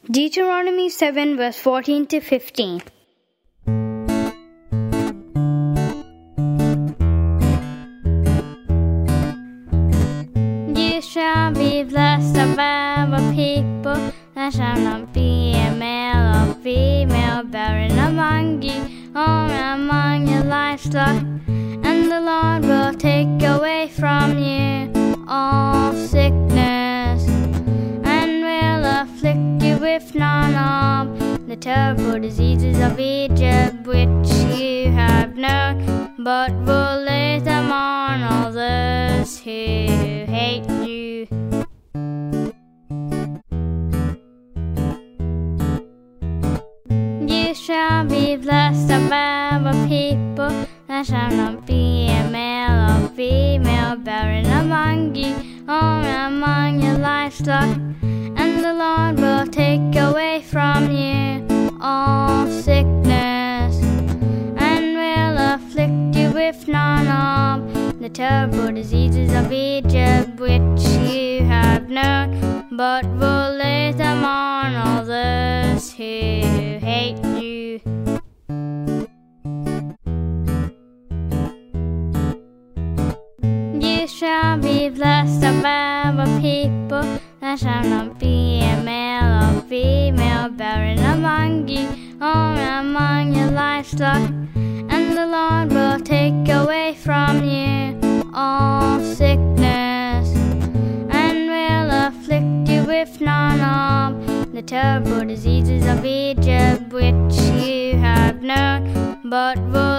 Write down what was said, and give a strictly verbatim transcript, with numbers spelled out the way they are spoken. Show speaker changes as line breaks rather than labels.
Deuteronomy seven, verse fourteen to fifteen. You shall be blessed above a people. There shall not be a male or female barren among you, or among your livestock. And the Lord will take away from you all sickness, and will afflict you with none of the terrible diseases of Egypt, which you have known, but will lay them on all those who hate you. You shall be blessed above a people. There shall not be a male or female barren among you, or among your livestock. And the Lord will take away from you all sickness, and will afflict you with none of the terrible diseases of Egypt, which you have known, but will lay them on all those who hate you. You shall be blessed above a people. There shall not be a male or female barren among you, or among your livestock. And the Lord will take away from you all sickness, and will afflict you with none of the terrible diseases of Egypt, which you have known, but will